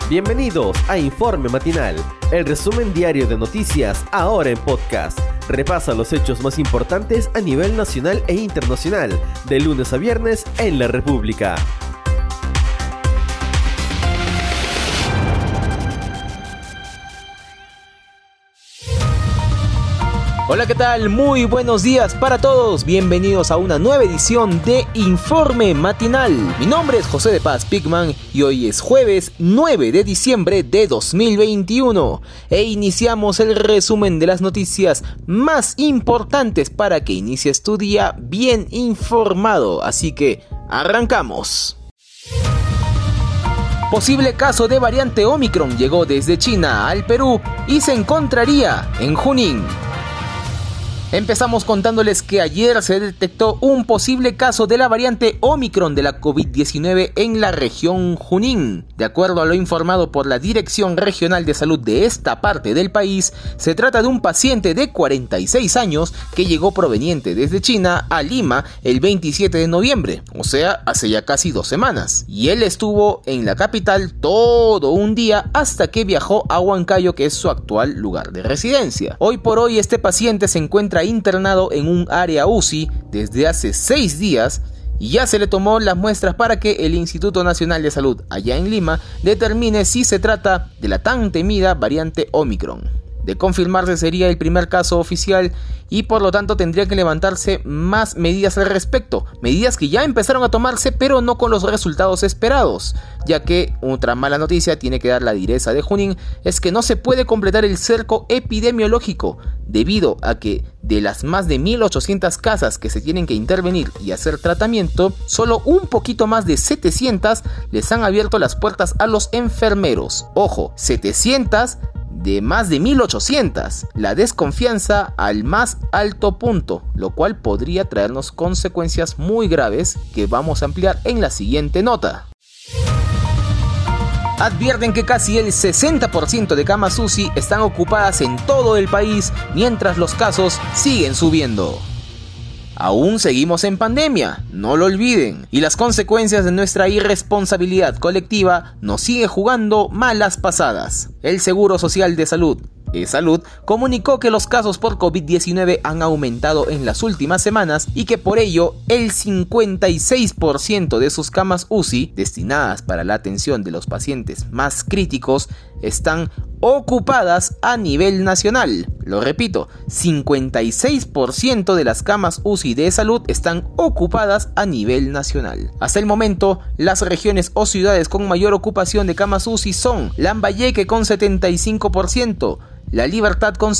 Bienvenidos a Informe Matinal, el resumen diario de noticias ahora en podcast. Repasa los hechos más importantes a nivel nacional e internacional, de lunes a viernes en la República. Hola, ¿qué tal? Muy buenos días para todos. Bienvenidos a una nueva edición de Informe Matinal. Mi nombre es José de Paz Pigman y hoy es jueves 9 de diciembre de 2021. E iniciamos el resumen de las noticias más importantes para que inicies tu día bien informado. Así que arrancamos. Posible caso de variante Omicron llegó desde China al Perú y se encontraría en Junín. Empezamos contándoles que ayer se detectó un posible caso de la variante Omicron de la COVID-19 en la región Junín. De acuerdo a lo informado por la Dirección Regional de Salud de esta parte del país, se trata de un paciente de 46 años que llegó proveniente desde China a Lima el 27 de noviembre, o sea, hace ya casi 2 semanas. Y él estuvo en la capital todo un día hasta que viajó a Huancayo, que es su actual lugar de residencia. Hoy por hoy este paciente se encuentra internado en un área UCI desde hace 6 días y ya se le tomó las muestras para que el Instituto Nacional de Salud allá en Lima determine si se trata de la tan temida variante Omicron. De confirmarse sería el primer caso oficial y por lo tanto tendría que levantarse más medidas al respecto, medidas que ya empezaron a tomarse pero no con los resultados esperados, ya que otra mala noticia tiene que dar la direza de Junín es que no se puede completar el cerco epidemiológico debido a que de las más de 1.800 casas que se tienen que intervenir y hacer tratamiento, solo un poquito más de 700 les han abierto las puertas a los enfermeros. Ojo, 700 de más de 1.800, la desconfianza al más alto punto, lo cual podría traernos consecuencias muy graves que vamos a ampliar en la siguiente nota. Advierten que casi el 60% de camas UCI están ocupadas en todo el país, mientras los casos siguen subiendo. Aún seguimos en pandemia, no lo olviden, y las consecuencias de nuestra irresponsabilidad colectiva nos sigue jugando malas pasadas. El Seguro Social de Salud, E-Salud, comunicó que los casos por COVID-19 han aumentado en las últimas semanas y que por ello el 56% de sus camas UCI destinadas para la atención de los pacientes más críticos están ocupadas a nivel nacional. Lo repito, 56% de las camas UCI de salud están ocupadas a nivel nacional. Hasta el momento, las regiones o ciudades con mayor ocupación de camas UCI son Lambayeque con 75%, La Libertad con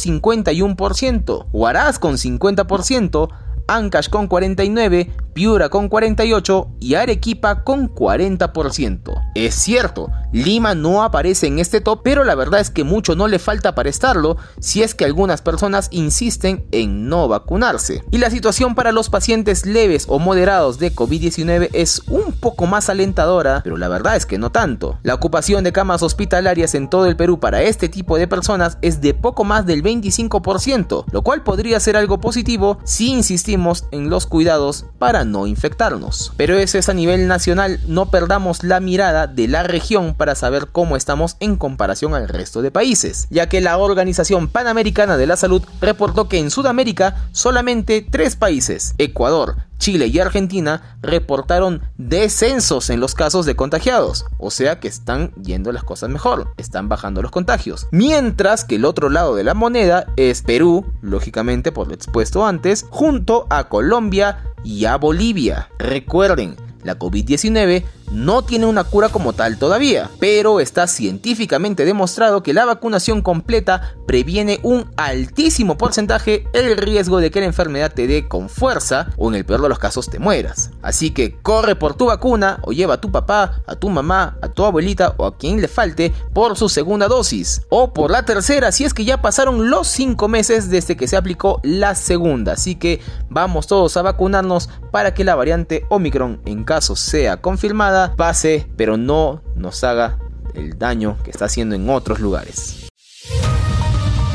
51%, Huaraz con 50%, Ancash con 49%, Piura con 48% y Arequipa con 40%. Es cierto, Lima no aparece en este top, pero la verdad es que mucho no le falta para estarlo si es que algunas personas insisten en no vacunarse. Y la situación para los pacientes leves o moderados de COVID-19 es un poco más alentadora, pero la verdad es que no tanto. La ocupación de camas hospitalarias en todo el Perú para este tipo de personas es de poco más del 25%, lo cual podría ser algo positivo si insistimos en los cuidados para no infectarnos. Pero eso es a nivel nacional, no perdamos la mirada de la región para saber cómo estamos en comparación al resto de países, ya que la Organización Panamericana de la Salud reportó que en Sudamérica solamente 3 países, Ecuador, Chile y Argentina, reportaron descensos en los casos de contagiados, o sea que están yendo las cosas mejor, están bajando los contagios. Mientras que el otro lado de la moneda es Perú, lógicamente por lo expuesto antes, junto a Colombia y a Bolivia. Recuerden, la COVID-19 no tiene una cura como tal todavía, pero está científicamente demostrado que la vacunación completa previene un altísimo porcentaje el riesgo de que la enfermedad te dé con fuerza o en el peor de los casos te mueras. Así que corre por tu vacuna o lleva a tu papá, a tu mamá, a tu abuelita o a quien le falte por su segunda dosis o por la tercera si es que ya pasaron los 5 meses desde que se aplicó la segunda. Así que vamos todos a vacunarnos para que la variante Omicron, en caso sea confirmada, pase, pero no nos haga el daño que está haciendo en otros lugares.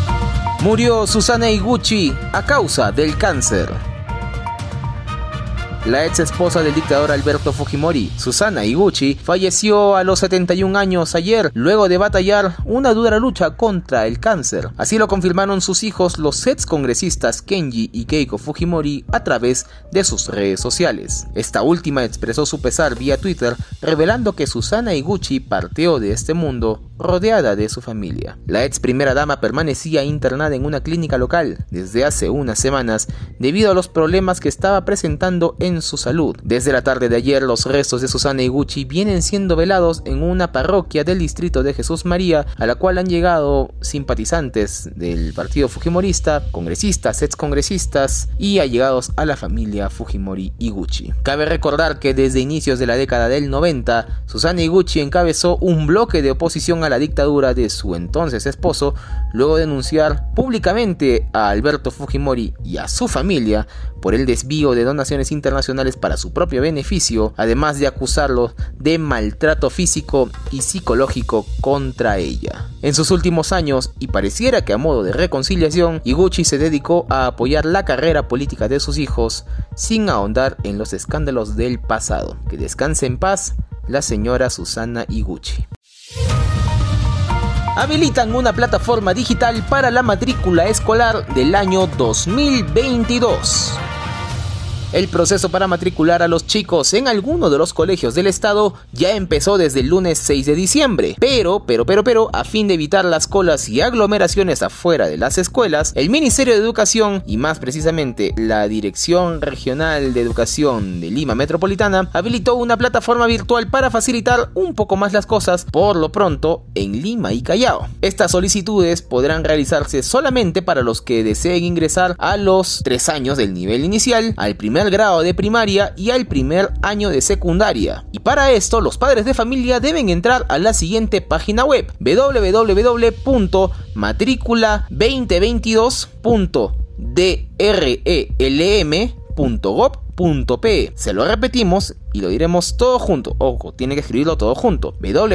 Murió Susana Higuchi a causa del cáncer. la ex esposa del dictador Alberto Fujimori, Susana Higuchi, falleció a los 71 años ayer, luego de batallar una dura lucha contra el cáncer. Así lo confirmaron sus hijos, los ex congresistas Kenji y Keiko Fujimori, a través de sus redes sociales. Esta última expresó su pesar vía Twitter, revelando que Susana Higuchi partió de este mundo rodeada de su familia. La ex primera dama permanecía internada en una clínica local desde hace unas semanas debido a los problemas que estaba presentando en su salud. Desde la tarde de ayer, los restos de Susana Higuchi vienen siendo velados en una parroquia del distrito de Jesús María, a la cual han llegado simpatizantes del partido fujimorista, congresistas, excongresistas y allegados a la familia Fujimori Higuchi. Cabe recordar que desde inicios de la década del 90, Susana Higuchi encabezó un bloque de oposición a la dictadura de su entonces esposo, luego de denunciar públicamente a Alberto Fujimori y a su familia por el desvío de donaciones internacionales para su propio beneficio, además de acusarlo de maltrato físico y psicológico contra ella. En sus últimos años, y pareciera que a modo de reconciliación, Higuchi se dedicó a apoyar la carrera política de sus hijos sin ahondar en los escándalos del pasado. Que descanse en paz la señora Susana Higuchi. Habilitan una plataforma digital para la matrícula escolar del año 2022. El proceso para matricular a los chicos en alguno de los colegios del estado ya empezó desde el lunes 6 de diciembre, pero, a fin de evitar las colas y aglomeraciones afuera de las escuelas, el Ministerio de Educación, y más precisamente la Dirección Regional de Educación de Lima Metropolitana, habilitó una plataforma virtual para facilitar un poco más las cosas, por lo pronto, en Lima y Callao. Estas solicitudes podrán realizarse solamente para los que deseen ingresar a los 3 años del nivel inicial, al primer grado de primaria y al primer año de secundaria. Y para esto, los padres de familia deben entrar a la siguiente página web: www.matricula2022.drelm.gov.pe. Se lo repetimos y lo diremos todo junto. Ojo, tiene que escribirlo todo junto: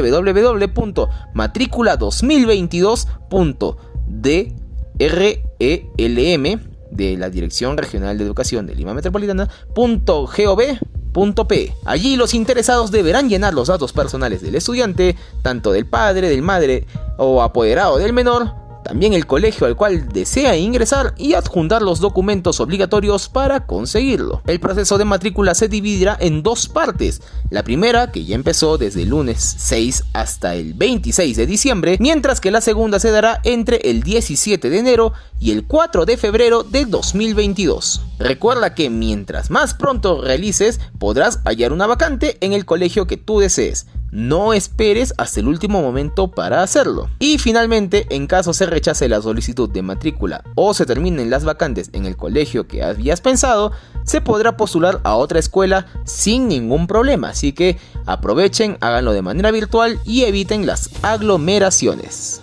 www.matricula2022.drelm de la Dirección Regional de Educación de Lima Metropolitana .gov.pe. Allí los interesados deberán llenar los datos personales del estudiante, tanto del padre, del madre o apoderado del menor, también el colegio al cual desea ingresar, y adjuntar los documentos obligatorios para conseguirlo. El proceso de matrícula se dividirá en 2 partes. La primera, que ya empezó desde el lunes 6 hasta el 26 de diciembre, mientras que la segunda se dará entre el 17 de enero y el 4 de febrero de 2022. Recuerda que mientras más pronto realices, podrás hallar una vacante en el colegio que tú desees. No esperes hasta el último momento para hacerlo. Y finalmente, en caso se rechace la solicitud de matrícula o se terminen las vacantes en el colegio que habías pensado, se podrá postular a otra escuela sin ningún problema. Así que aprovechen, háganlo de manera virtual y eviten las aglomeraciones.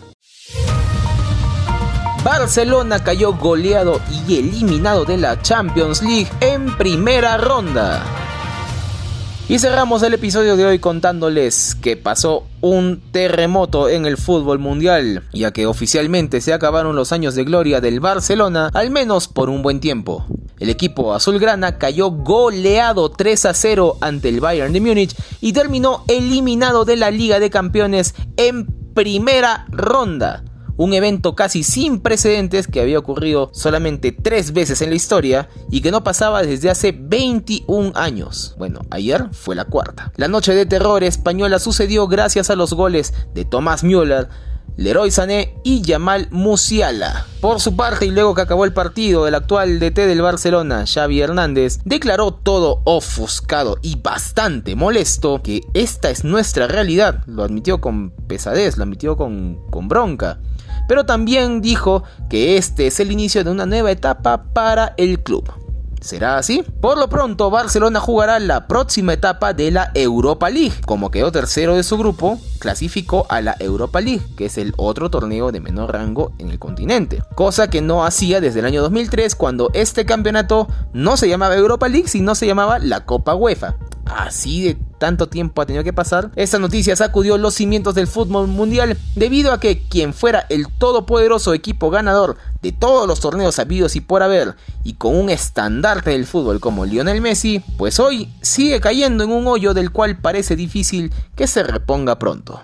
Barcelona cayó goleado y eliminado de la Champions League en primera ronda. Y cerramos el episodio de hoy contándoles que pasó un terremoto en el fútbol mundial, ya que oficialmente se acabaron los años de gloria del Barcelona, al menos por un buen tiempo. El equipo azulgrana cayó goleado 3-0 ante el Bayern de Múnich y terminó eliminado de la Liga de Campeones en primera ronda. Un evento casi sin precedentes que había ocurrido solamente 3 veces en la historia y que no pasaba desde hace 21 años. Bueno, ayer fue la 4ª. La noche de terror española sucedió gracias a los goles de Thomas Müller, Leroy Sané y Yamal Musiala. Por su parte, y luego que acabó el partido, el actual DT del Barcelona, Xavi Hernández, declaró todo ofuscado y bastante molesto que esta es nuestra realidad. Lo admitió con pesadez, lo admitió con bronca. Pero también dijo que este es el inicio de una nueva etapa para el club. ¿Será así? Por lo pronto, Barcelona jugará la próxima etapa de la Europa League. Como quedó tercero de su grupo, clasificó a la Europa League, que es el otro torneo de menor rango en el continente. Cosa que no hacía desde el año 2003, cuando este campeonato no se llamaba Europa League, sino se llamaba la Copa UEFA. así de tanto tiempo ha tenido que pasar. Esta noticia sacudió los cimientos del fútbol mundial debido a que quien fuera el todopoderoso equipo ganador de todos los torneos habidos y por haber, y con un estandarte del fútbol como Lionel Messi, pues hoy sigue cayendo en un hoyo del cual parece difícil que se reponga pronto.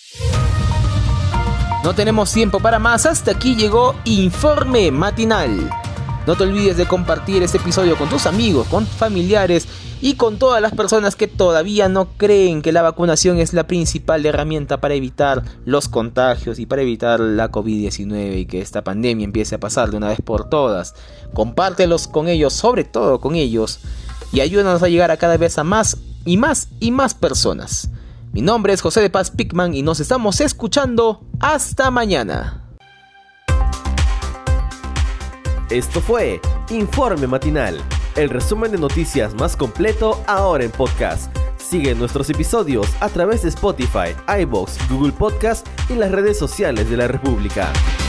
No tenemos tiempo para más, hasta aquí llegó Informe Matinal. No te olvides de compartir este episodio con tus amigos, con familiares y con todas las personas que todavía no creen que la vacunación es la principal herramienta para evitar los contagios y para evitar la COVID-19 y que esta pandemia empiece a pasar de una vez por todas. Compártelos con ellos, sobre todo con ellos, y ayúdanos a llegar a cada vez a más y más y más personas. Mi nombre es José de Paz Pickman y nos estamos escuchando. Hasta mañana. Esto fue Informe Matinal, el resumen de noticias más completo ahora en podcast. Sigue nuestros episodios a través de Spotify, iVoox, Google Podcast y las redes sociales de la República.